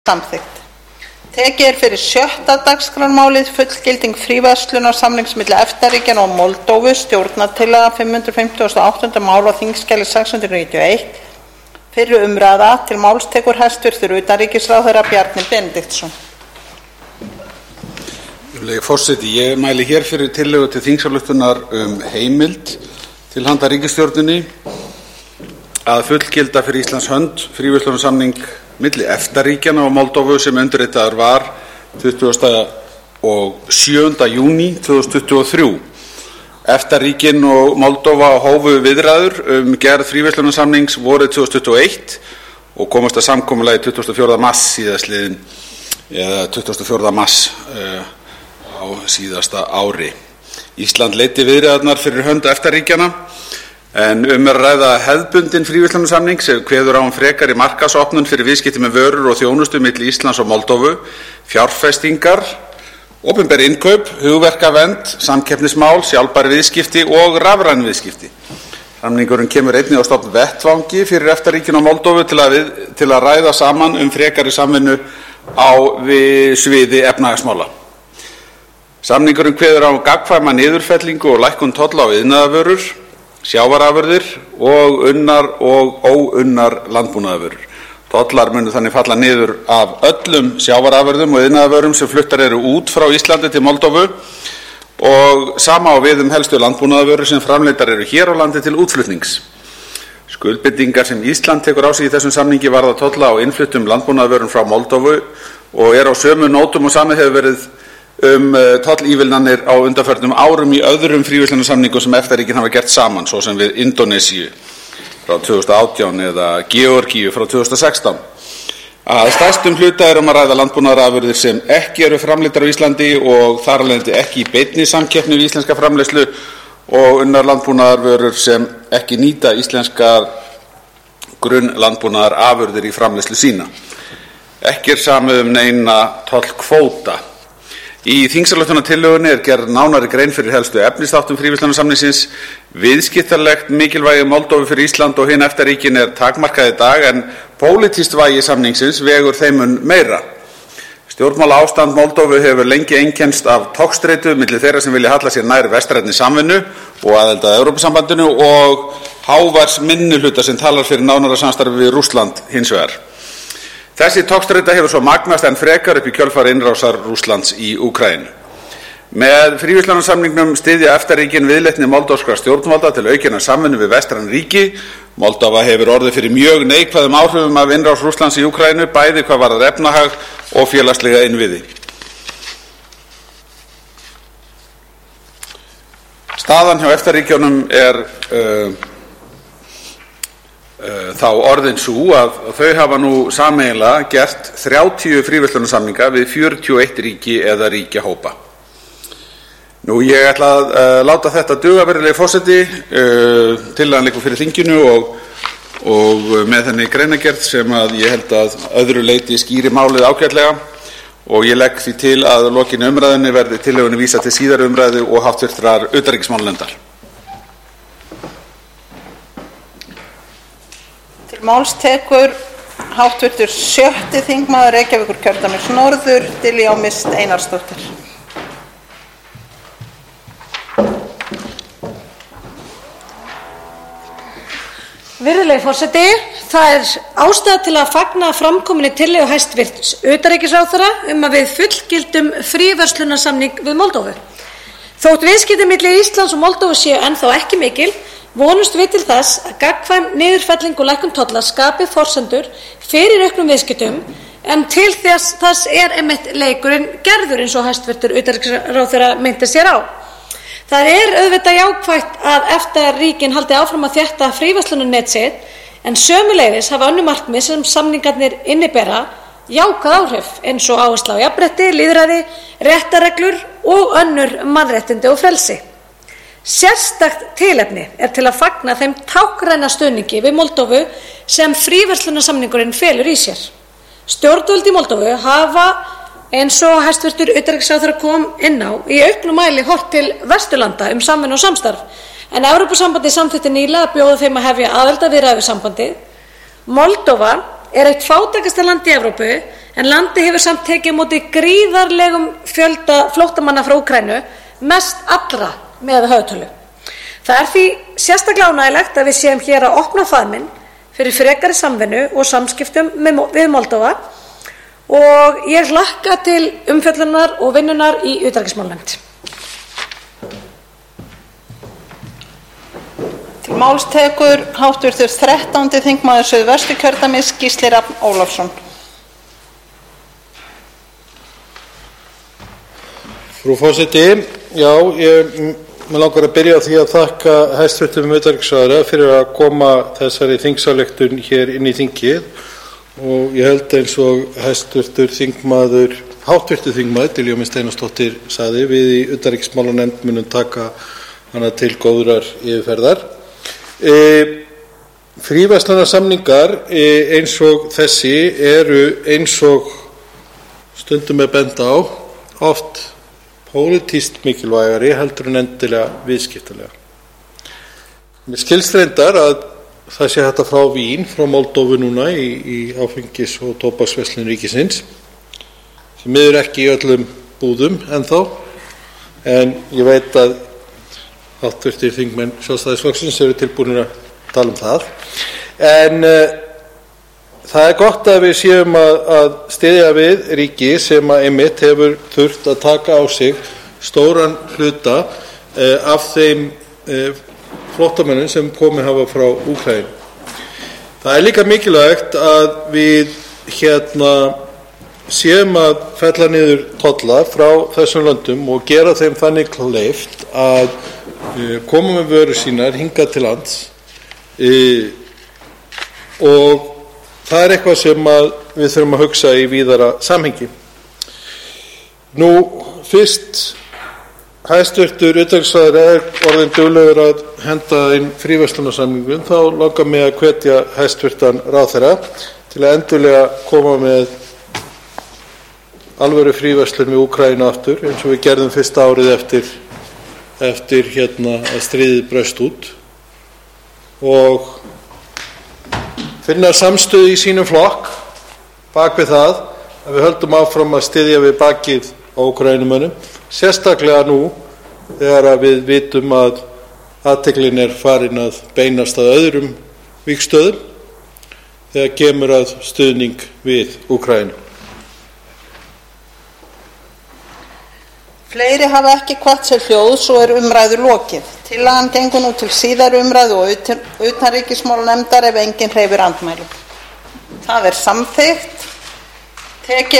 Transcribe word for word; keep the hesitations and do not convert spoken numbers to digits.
Samþykkt. Tekið er fyrir sjötta dagskrármálið fullgilding fríverslunarsamnings milli EFTA-ríkjanna og Moldóvu, stjórnartillaga fimm hundruð fimmtugasta og áttunda mál á þingskjali sex hundruð níutíu og eitt. Fyrri umræða. Til máls tekur hæstvirtur utanríkisráðherra Bjarni Benediktsson. Virðulegi forseti, ég mæli hér fyrir tillögu til þingsályktunar um heimild til handa ríkisstjórninni að fullgilda fyrir Íslands hönd fríverslunarsamning milli EFTA-ríkjanna og Moldóvu sem undirritaður var tuttugasta og sjöunda júní tvö þúsund tuttugu og þrjú. EFTA-ríkin og Moldóva hófu viðræður um gerð fríverslunarsamnings vorið tvö þúsund tuttugu og eitt og komast að samkomulagi tuttugasta og fjórða mars síðastliðinn eða tuttugasta og fjórða mars uh, á síðasta ári. Ísland leiddi viðræðurnar fyrir hönd EFTA-ríkjanna en um er að ræða hefðbundinn fríverslunarsamning sem kveður á um frekari markaðsopnun fyrir viðskipti með vörur og þjónustu milli Íslands og Moldóvu, fjárfestingar, opinber innkaup, hugverkavernd, samkeppnismál, sjálfbær viðskipti og rafræn viðskipti. Samningurinn kemur einnig á stofn vettvangi fyrir EFTA-ríkin og Moldóvu til að, við, til að ræða saman um frekari samvinnu á við sviði efnahagsmála. Samningurinn kveður á um gagnkvæma niðurfellingu og lækkun tolla á iðnaðarvörur, sjávarafurðir og unnar og óunnar landbúnaðarvörur. Tollar munu þannig falla niður af öllum sjávarafurðum og iðnaðarvörum sem fluttar eru út frá Íslandi til Moldóvu og sama á við um helstu landbúnaðarvörur sem framleiddar eru hér á landi til útflutnings. Skuldbindingar sem Ísland tekur á sig í þessum samningi varða tolla á innfluttum landbúnaðarvörum frá Moldóvu og er á sömu nótum og samið hefur verið um tollívilnanir á undanförnum árum í öðrum fríverslunarsamningum sem EFTA-ríkin hafa gert saman, svo sem við Indónesíu frá tvö þúsund og átján eða Georgíu frá tvö þúsund og sextán. Að stærstum hluta er um að ræða landbúnaðarafurðir sem ekki eru framleiddar á Íslandi og þar af leiðandi ekki í beinni samkeppni við íslenska framleiðslu og unnar landbúnaðarvörur sem ekki nýta íslenskar grunnlandbúnaðarafurðir í framleiðslu sína. Ekki er samið um neina tollkvóta. Í þingsályktunartillögunni er gerð nánari grein fyrir helstu efnisþáttum fríverslunarsamningsins. Viðskiptalegt mikilvægi Moldóvu fyrir Ísland og hin EFTA-ríkin er takmarkað í dag en pólitískt vægi samningsins vegur þeim mun meira. Stjórnmálaástand Moldóvu hefur lengi einkennst af togstreitu milli þeirra sem vilja halla sér nær vestrænni samvinnu og aðild að Evrópusambandinu og háværs minnihluta sem talar fyrir nánara samstarfi við Rússland hins vegar. Þessi togstreita hefur svo magnast enn frekar upp í kjölfar innrásar Rússlands í Úkraínu. Með fríverslunarsamningnum styðja EFTA-ríkin viðleitni moldóvskra stjórnvalda til aukinnar samvinnu við vestræn ríki. Moldóva hefur orðið fyrir mjög neikvæðum áhrifum af innrás Rússlands í Úkraínu, bæði hvað varðar efnahag og félagslega innviði. Staðan hjá EFTA-ríkjunum er uh, þá orðin sú að þau hafa nú sameiginlega gert þrjátíu fríverslunarsamninga við fjörutíu og eitt ríki eða ríkjahópa. Nú ég ætla að uh, láta þetta duga, virðulegi forseti, uh, tillagan liggur fyrir þinginu og, og með þenni greinargerð sem að ég held að öðru leyti skýri málið ágætlega og ég legg því til að lokinni umræðunni verði tillögunni vísað til síðari umræðu og háttvirtrar utanríkismálanefndar. Máls tekur háttvirtur sjötti þingmaður Reykjavíkurkjördæmis norður, Diljá Mist Einarsdóttir. Virðulegi forseti, það er ástæða til að fagna framkominni tillögu hæstvirts utanríkisráðherra um að við fullgildum fríverslunarsamning við Moldóvu. Þótt viðskipti milli Íslands og Moldóvu séu ennþá ekki mikil, vonumst við til þess að gagnkvæm niðurfelling og lækkun tolla skapi forsendur fyrir auknum viðskiptum en til þess, þess er einmitt leikurinn gerður eins og hæstvirtur utanríkisráðherra meinti sér á. Það er auðvitað jákvætt að EFTA-ríkin haldi áfram að þétta fríverslunarnet sitt en sömuleiðis hafa önnur markmið sem samningarnir innibera jákvæð áhrif eins og áhersla á jafnrétti, lýðræði, réttarreglur og önnur mannréttindi og frelsi. Sérstakt tilefni er til að fagna þeim táknræna stuðningi við Moldóvu sem fríverslunarsamningurinn felur í sér. Stjórnvöld í Moldóvu hafa, eins og hæstvirtur utanríkisráðherra kom inn á, í auknum mæli horft til Vesturlanda um samvinnu og samstarf, en Evrópusambandið samþykkti nýlega að bjóða þeim að hefja aðildarviðræður við sambandið. Moldóva er eitt fátækasta land í Evrópu en landið hefur samt tekið á móti gríðarlegum fjölda flóttamanna frá Úkraínu, mest allra miðað við höfðatölu. Það er því sérstaklega ánægjulegt að við séum hér að opna faðminn fyrir frekari samvinnu og samskiptum við Moldóva og ég hlakka til umfjöllunar og vinnunar í utanríkismálanefnd. Til máls tekur háttvirtur þrettándi þingmaður Suðvesturkjördæmis Gísli Rafn Ólafsson. Frú forseti, já, ég mig langar að byrja á því að þakka hæstvirtum utanríkisráðherra fyrir að koma þessari þingsályktun hér inn í þingið og ég held eins og hæstvirtur þingmaður, háttvirtur þingmaður Diljá Mist Einarsdóttir sagði, við í utanríkismálanefnd munum taka hana til góðrar yfirferðar. E, fríverslunarsamningar e, eins og þessi eru eins og stundum er bent á oft pólitískt mikilvægari heldur en endilega viðskiptalega. Mér skilst reyndar að það sé hægt að frá vín frá Moldóvu núna í, í áfengis- og tóbaksverslun ríkisins sem miður ekki í öllum búðum ennþá, en ég veit að háttvirtir þingmenn Sjálfstæðisflokksins eru tilbúnir að tala um það. En uh, það er gott að við séum að, að styðja við ríki sem að einmitt hefur þurft að taka á sig stóran hluta uh, af þeim uh, flóttamönnum sem komið hafa frá Úkraínu. Það er líka mikilvægt að við hérna séum að fella niður tolla frá þessum löndum og gera þeim þannig kleift að uh, koma með vörur sínar hingað til lands uh, og það er eitthvað sem að við þurfum að hugsa í víðara samhengi. Nú, fyrst hæstvirtur utanríkisráðherra er orðinn duglegur að henda inn fríverslunarsamningum, þá langar mig að hvetja hæstvirtan ráðherra til að endurlega koma með alvöru fríverslun við Úkraínu aftur, eins og við gerðum fyrsta árið eftir, eftir hérna að stríðið braust út, og finna samstöðu í sínum flokk bak við það að við höldum áfram að styðja við bakið á Úkrænumönnum, sérstaklega nú þegar að við vitum að athyglin er farin að beinast að öðrum vígstöðum þegar kemur að stuðning við Úkraínu. Fleiri hafa ekki hvatt sér hljóðs og er umræðu lokið. Tillagan gengur nú til síðari umræðu og utanríkismálanefndar ef enginn hreyfir andmælum. Það er samþykkt. Tekið